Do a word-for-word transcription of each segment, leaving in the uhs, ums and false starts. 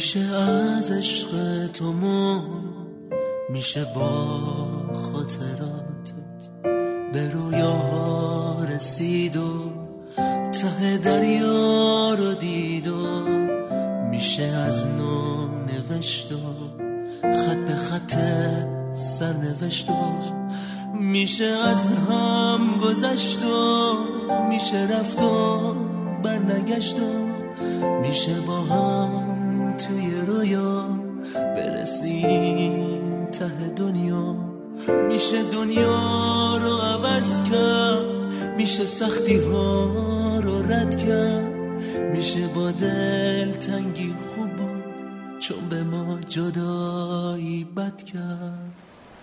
میشه از عشق تو مون، میشه با خاطراتت به رویا رسید و ته دریا رو دید و میشه از نو نوشت و خط به خط سر نوشت و میشه از هم گذشت و میشه رفت و برنگشت و میشه با هم توی رویا برسیم ته دنیا. میشه دنیا رو عوض کرد، میشه سختی ها رو رد کرد، میشه با دل تنگی خوب بود چون به ما جدایی بد کرد.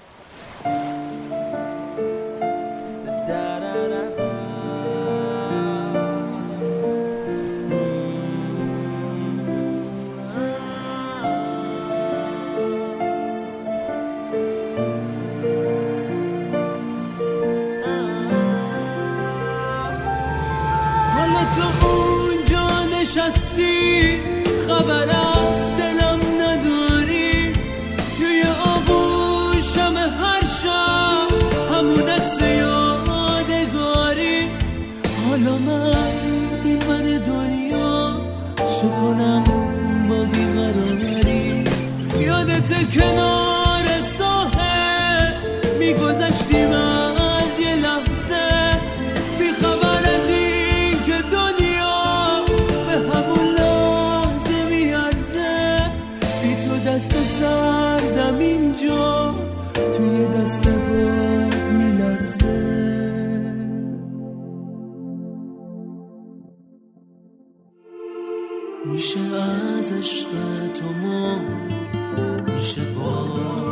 تو اونجا نشستی خبر از دلم نداری، توی آغوشم هر شب همون عکس یادگاری. حالا من این بر دنیا چه کنم با بیقراری؟ یادت کنار ساحل میگذشتیم از یه لحظه بی خبر از این که دنیا به همون لحظه میارزه. بی تو دست سردم اینجا توی دست باد میلرزه. میشه از عشق تو مون، میشه با